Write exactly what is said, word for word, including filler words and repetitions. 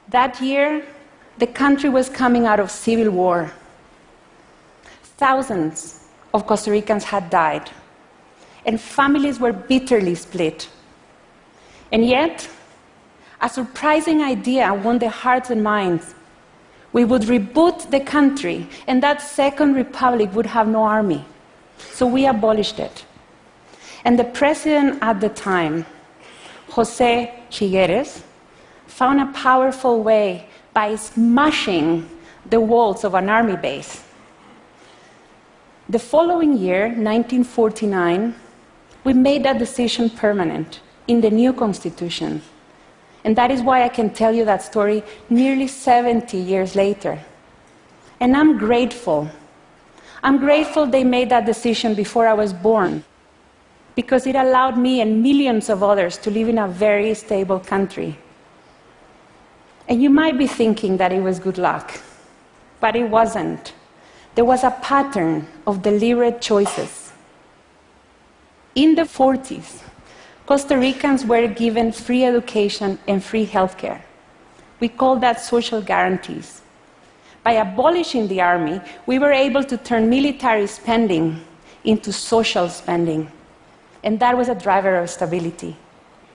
That year, the country was coming out of civil war. Thousands of Costa Ricans had died, and families were bitterly split. And yet, a surprising idea won the hearts and minds. We would reboot the country, and that second republic would have no army. So we abolished it. And the president at the time, José Chigueres, found a powerful way by smashing the walls of an army base. The following year, nineteen forty-nine, we made that decision permanent in the new constitution. And that is why I can tell you that story nearly seventy years later. And I'm grateful. I'm grateful they made that decision before I was born, because it allowed me and millions of others to live in a very stable country. And you might be thinking that it was good luck, but it wasn't. There was a pattern of deliberate choices. In the forties, Costa Ricans were given free education and free healthcare. We call that social guarantees. By abolishing the army, we were able to turn military spending into social spending. And that was a driver of stability.